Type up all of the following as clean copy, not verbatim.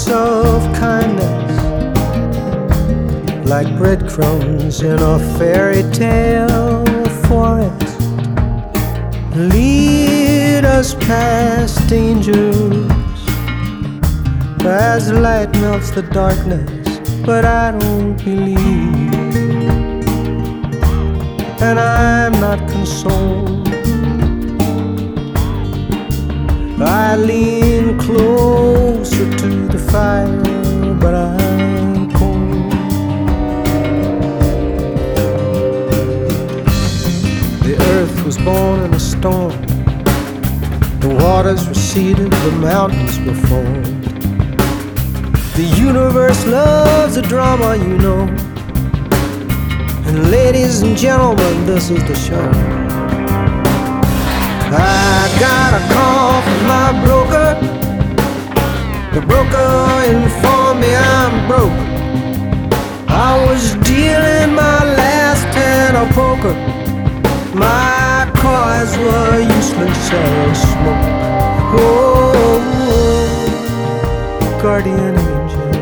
of kindness, like breadcrumbs in a fairy tale forest, lead us past dangers as the light melts the darkness. But I don't believe, and I'm not consoled. I lean closer to the fire, but I'm cold. The earth was born in a storm. The waters receded, the mountains were formed. The universe loves a drama, you know. And ladies and gentlemen, this is the show. I got a call from my broker. The broker informed me I'm broke. I was dealing my last hand of poker. My cards were useless as smoke. Oh, guardian angel,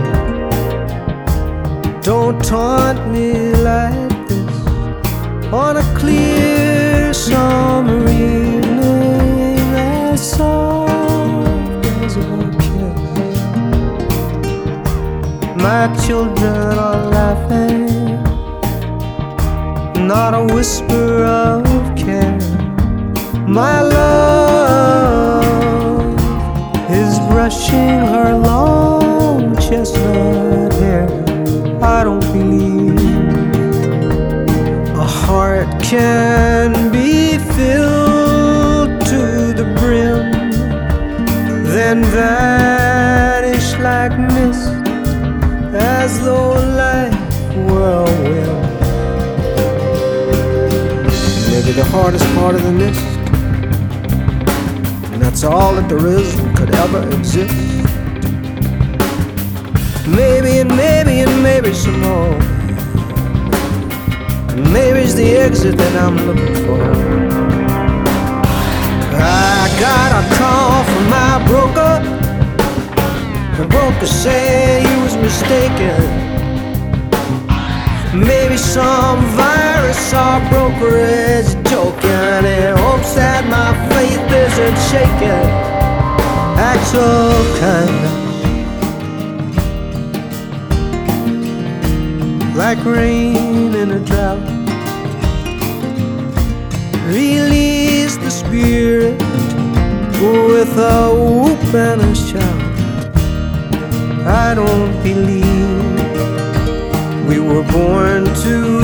don't taunt me like this on a clear summer evening, as soft as a kiss. My children are laughing, not a whisper of care. My love is brushing her long chestnut hair. I don't believe a heart can be filled to the brim, then vanish like mist, as though life were a whim. Maybe the hardest part of the mist, and that's all that there is and could ever exist. Maybe and maybe and maybe some more. And maybe's the exit that I'm looking for. I got a call from my broker. The broker said he was mistaken. Maybe some virus our broker is joking. He hopes that my faith isn't shaken. Acts of kindness, like rain in a drought, release the spirit with a whoop and a shout. I don't believe we were born to